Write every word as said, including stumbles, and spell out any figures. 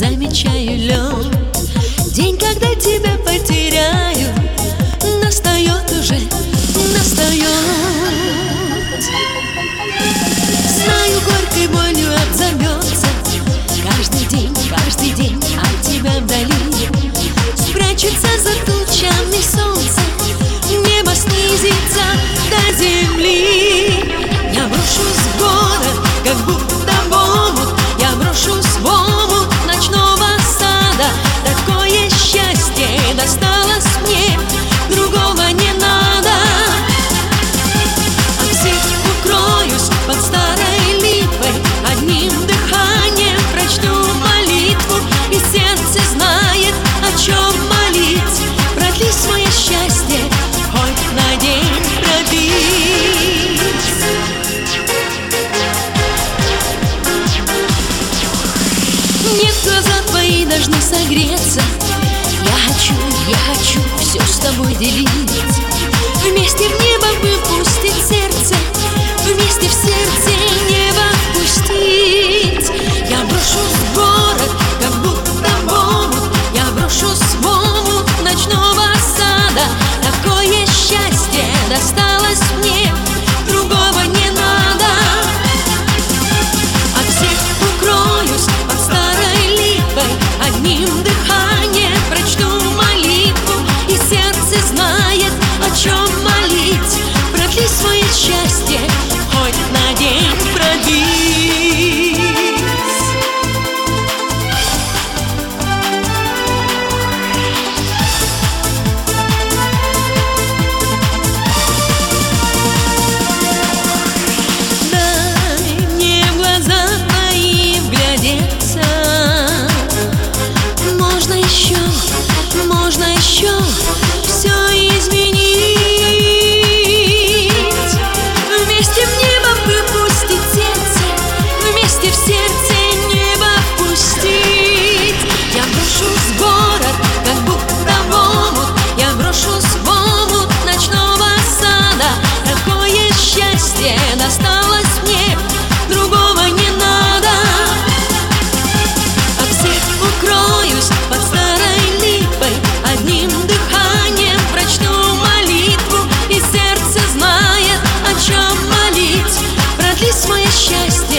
замечаю лед. День, когда тебя потеряю, настает уже, настает. Знаю, горькой болью отзовется каждый день, каждый день от тебя вдали. Спрячется за тучами солнце, небо снизится до земли. Я брошусь в город, как будто в омут, я брошусь в омут ночного сада. Такое счастье досталось мне, другого не надо. От всех укроюсь под старой липой, одним дыханием прочту молитву, и сердце знает, о чем молить. Продли свое счастье, хоть на день пробить. Нет, глаза твои должны согреться. Я хочу, я хочу все с тобой делить. Вместе в небо выпустить сердце, вместе в сердце небо впустить. Я брошусь в город, как будто в омут, я брошусь в омут ночного сада. Такое счастье досталось мне, другого не надо. От всех укроюсь под старой липой, одним дыханием прочту молитву, и сердце знает, о чем молить. Продли свое счастье, хоть на день продлись. Дай мне в глаза твои вглядеться. Можно еще, можно еще все изменить. Вместе в небо выпустить сердце, вместе в сердце небо впустить. Я брошусь в город, как будто в омут, я брошусь в омут ночного сада. Такое счастье досталось мне, другого не надо. От всех укроюсь под старой липой, одним дыханием прочту молитву, и сердце знает, о чем молить. Продли свое счастье,